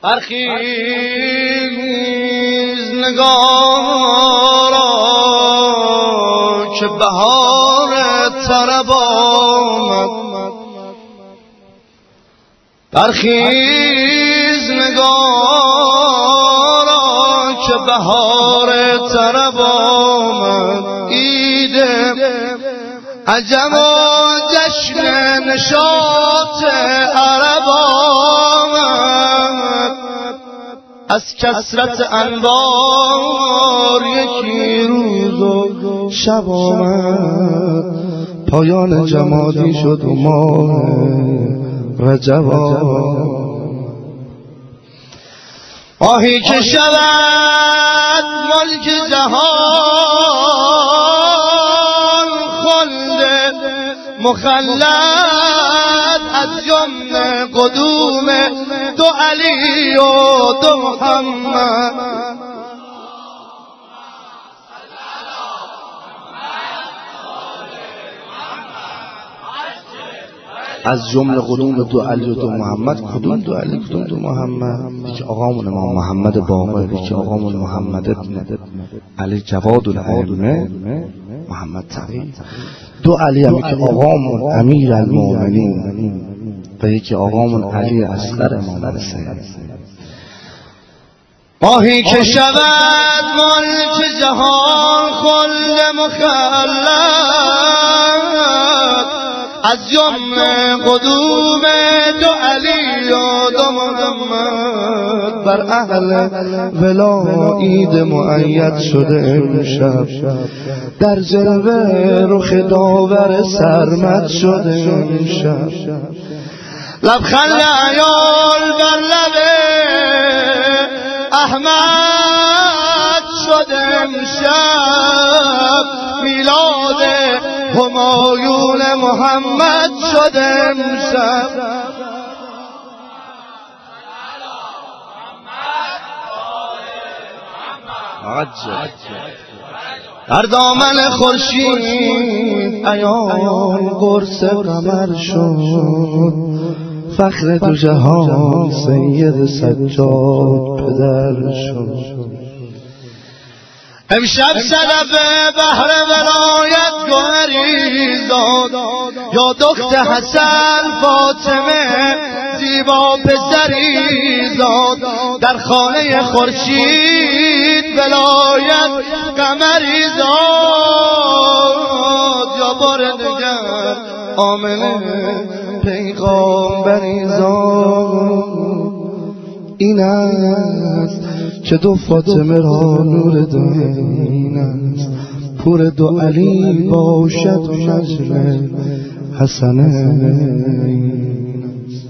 برخیز نگارا که بهار طرب آمد، برخیز نگارا که بهار طرب آمد. عید عجم و جشن نشاط عرب آمد، از کثرت انوار یکی روز و شب آمد. پایان جمادی شد و ماه رجب آمد. آهی که شود ملک جهان خلد مخلد، از جمله قدوم دو علی و دو محمد. از جمله قدوم دو علی و دو محمد. کدوم دو علی کدوم دو محمد؟ یکی آقامون امام محمد باقر، یکی آقامون محمد ابن علی جواد الائمه محمد تقی. دو علی هم که آقامون امیر المؤمنین و یکی آقامون علی اصغر امام حسین. آهی که شود ملک جهان خلد مخلد، از جمله قدوم دو علی و دو محمد. بر اهل ولا عید مؤید شده امشب، در جلوه رخ داور سرمد شده امشب. لبخند عیال بر لب احمد شده امشب، میلاد همایون محمد شده امشب. در دامن خورشید عیان قرص قمر شد، فخر دو جهان سید سجاد پدر شد. امشب صدف بحر ولایت گوهری زاد، یا دخت حسن فاطمه زیبا پسری زاد. در خانه خورشید ولایت قمری زاد، یا بار دگر آمنه پیغامبری زاد. این است که دو فاطمه را نور دین است، پور دو علی باشد و نجم حسنین است.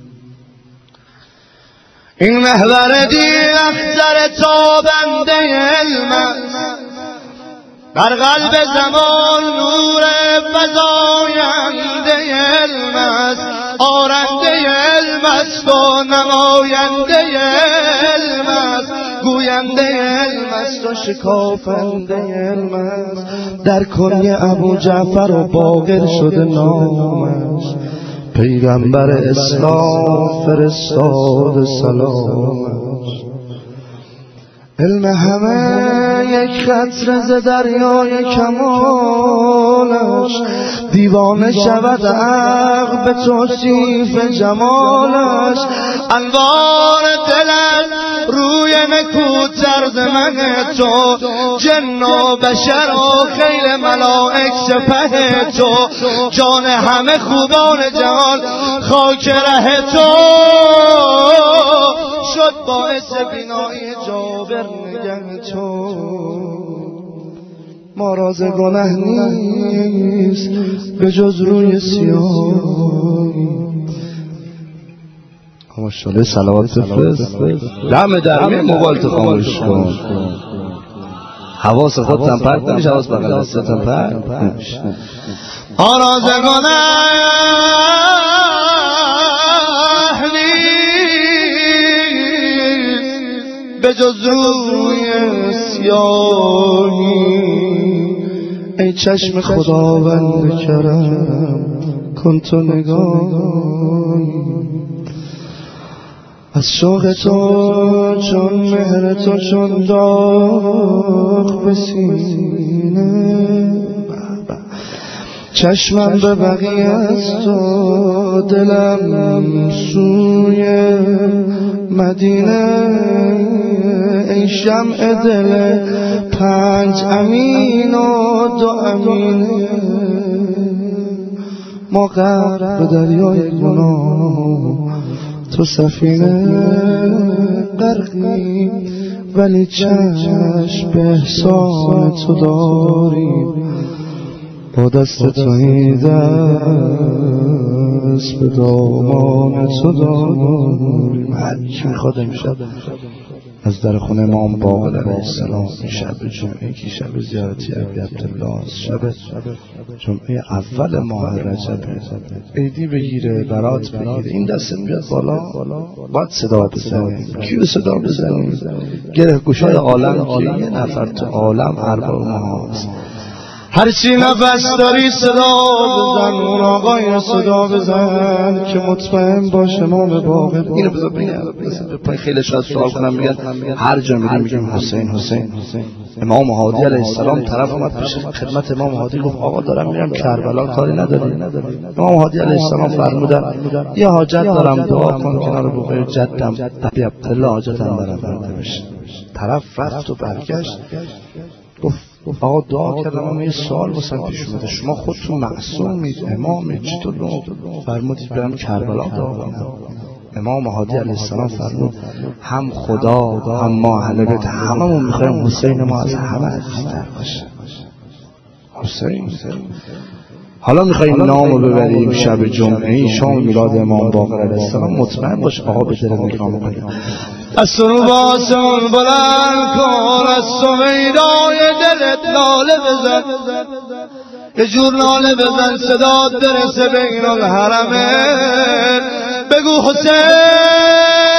این محور دین اختر تابنده علم است، در قلب زمان نور فزاینده علم است. آرنده علم است و نماینده علم است، گوینده علم است و شکافنده علم است. در کنی ابو جعفر و باقر شده نامش، پیغمبر اسلام فرستاد سلامش. علم همه یک قطره ز دریای کمالش، دیوانه شود عقل به توصیف جمالش. انوار دلت روی نکو طرز من تو، جن و بشر و خیل ملائک سپه تو. جان همه خوبان جهان خاک ره تو، شد باعث بینایی جابر نگه تو. ما راز گناه نیست به جز روی سیاهی. ماشاءالله صلوات بفرست. دم درمی موبایل خاموش کن. حواس خودت پرت نمیشه، حواس بغل دستت پرت نمیشه. ما راز گناه به جز روی سیاهی. ای چشم خداوند کرم کن تو نگاهی. از شوق تو چون مهر تو چون داغ به سینه، چشمم به بقیه از تو، دلم سوی مدینه. ای شمع دل 5 امین و 2 امینه، ما غرق به دریای گناه، تو سفینه غرقی، ولی چشم به احسان تو داریم. با دست تویی دست به دامان تو داریم. هر کی میخواد امشب از در خونه امام باقر علیه السلام شب جمعه که شب زیارتی ابی عبدالله، شب جمعه اول ماه رجب، عیدی بگیره، برات بگیره، این دست بیاد بالا، باید صدا بزنیم. کی به صدا بزنیم؟ گره گوشای عالم که یه نفر تو عالم ارباب ما هست. هرچی نفس داری صدا بزن، اون آقای صدا بزن که مطمئن باشه ما به باقر. اینو بذار بگم، خیلی شاید سوال کنم، میگن هر جا میریم میگیم حسین حسین. امام هادی علیه السلام طرف اومد پیش خدمت امام هادی، گفت آقا دارم میرم کربلا، کاری نداری؟ امام هادی علیه السلام فرمودن یه حاجت دارم، دعا کن کنار بقیه جدم ابی عبدالله حاجتم برآورده بشه. طرف رفت و برگشت، گفت آقا دعا کردم اما یه سوال واسم پیش اومده، شما خودتون معصومید، امامید، چطور فرمودید برم کربلا دعا کنم؟ امام هادی علیه السلام فرمود هم خدا هم ما اهل بیت هممون میخوایم حسین ما از همه عزیزتر باشه. حسین حالا میخواییم نامو ببریم شب جمعه شام میلاد امام باقر علیه السلام، مطمئن باش آقا به دل نگاه کنیم. دست رو باسمون بلند کن، از سویدای دلت لاله بزن، یه جور لاله بزن صدات برسه بین الحرمه، بگو حسین.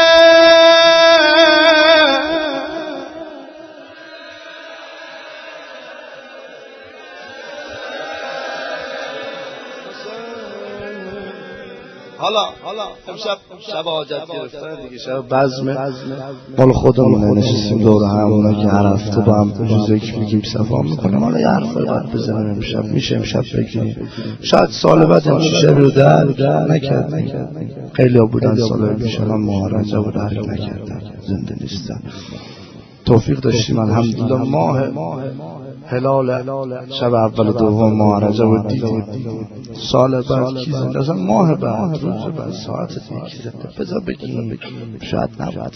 حالا امشب شب حاجت گرفتن دیگه، شب بزم مال خودمونه، نشستیم دور همونا که هر هفته با هم ذکر میگیم صفا میکنیم. حالا یه حرفای باید بزنیم امشب، میشه امشب بگیریم. شاید سال بعد همچی شبی رو در نکردیم، خیلی ها بودن سال پیش الان مهارجه و درک نکردن، زنده نیستن. توفیق داشتیم الحمدلله، ماه هلال شب اول و دوم ماه رجب رو دیدیم. سال بعد کی زنده؟ اصلا ماه بعد، روز بعد، ساعت دیگه کی زنده؟ بذار بگیم، شاید نبود.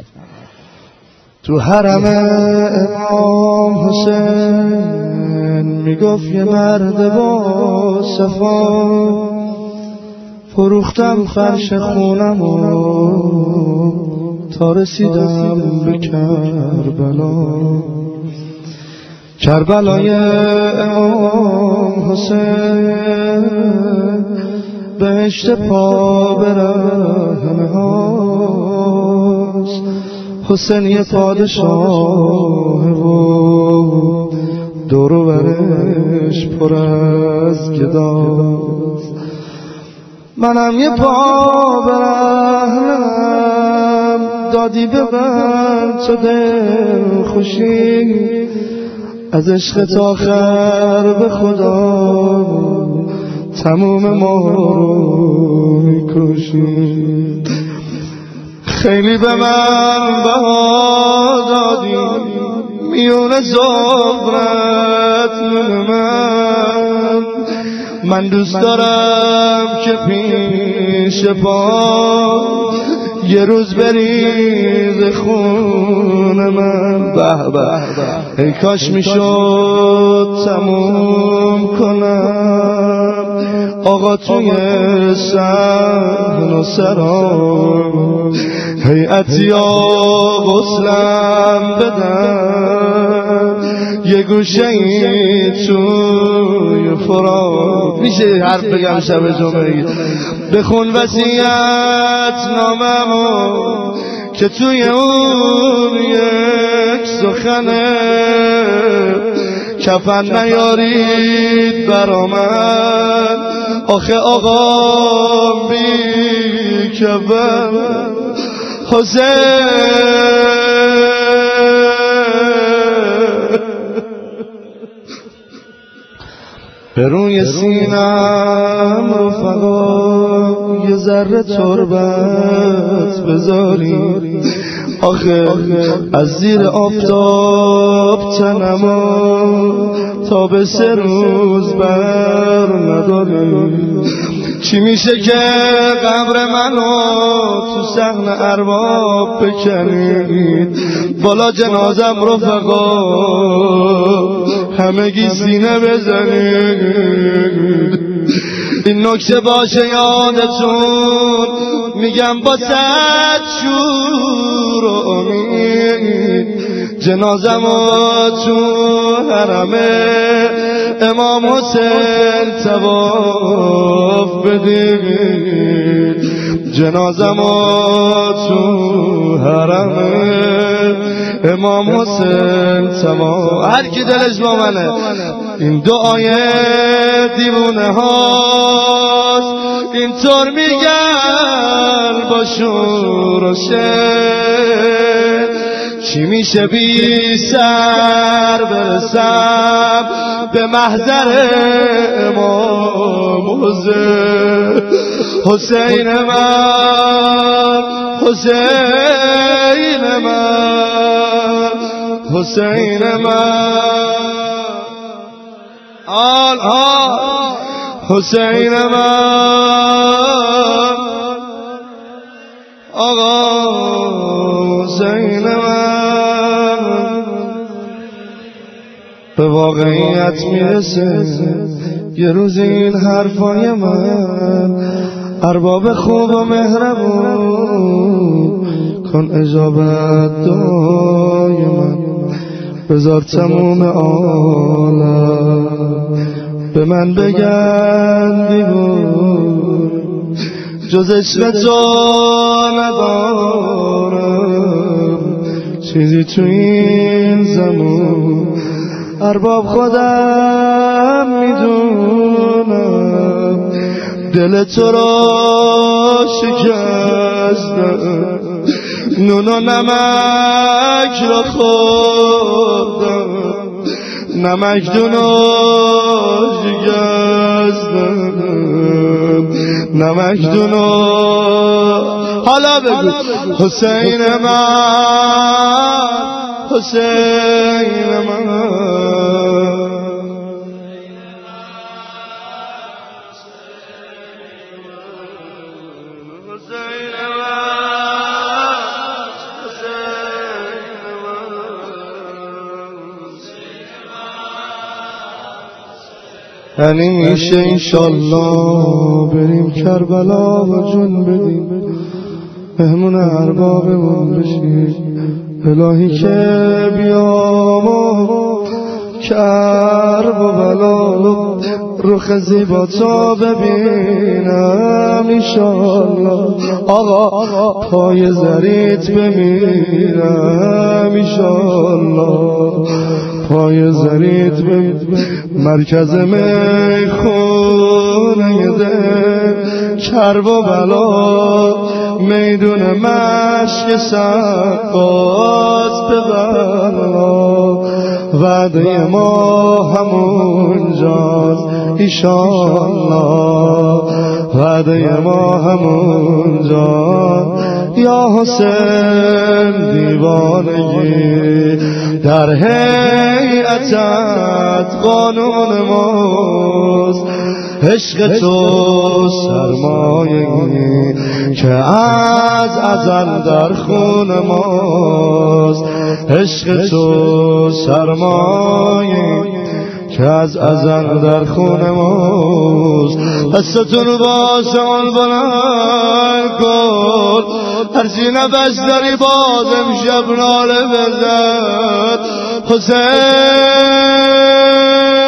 تو حرم امام حسین میگفت یه مرد با صفا، فروختم فرش خونمو تا رسیدم به کربلای امام حسین، بهشت پا برهنه هاست. حسین یه پادشاه و دور و برش پر از گداست، منم یه پا برهنم، دادی ببند تو دل خوشی، از عشق تا آخر به خدا تموم ما رو میکشی. خیلی به من بها دادی میون زبرت من دوست دارم که پیش پا یه روز بریز خون من. به به ای کاش میشد تموم کنم آقا توی صحن و سرا، هیئتیا غسلم بدن یه گوشه ای توی فرا. میشه حرف بگم شب جمعه؟ بخون وصیت ناممو که توی اون یک سخنه، کفن نیارید برا من آخه آقا بی کفن. به روی سینم رفقا یه ذره تربت بذاری، آخه از زیر آفتاب تنمو تا به 3 روز بر نداری. چی میشه که قبر منو تو صحن ارباب بکنید، بالا جنازم رفقا همگی سینه بزنید. این نکته باشه یادتون، میگم با 100 شور و امید جنازمو تو حرم امام حسین طواف بدید. جنازمو تو حرم امام حسین طواف. هر کی دلش با منه این دعای دیوونه هاست، اینطور میگن با شور و شعر. چی میشه بی سر برسم به محضر امام حسین من، حسین من، حسین من، حسین من، آقا حسین من. به واقعیت میرسه یه روز این حرفای من، ارباب خوب و مهربون کن اجابت دعای من. بذار تموم عالم به من بگن دیوون، جز عشق تو ندارم چیزی تو این زمان. ارباب خودم میدونم دل تو را شکستم، نون و نمک را خوردم، نمکدون و شکستم، نمکدون و. حالا بگو حسین من، حسین من، یعنی میشه انشالله بریم کربلا و جون بدیم، مهمون اربابمون بشیم. الهی که بیام و کرب و بلا رخ زیبا تا ببینم انشالله. آقا پای زریت بمیرم انشالله، پای زریت بمیرم. مرکز میخونه دل کرب و بلا، میدون مشک سقاس به بلا. وعده ما همونجاست ایشالله، وعده ما همونجاست. یا حسین دیوانگی در هیئتت قانون ماست، عشق تو سرمایه‌ای که از ازل در خون ماست، عشق تو سرمایه‌ای که از ازل در خون ماست. دستتون واسه بلند کن، هرچی نفس داری باز امشب ناله بزن. حسین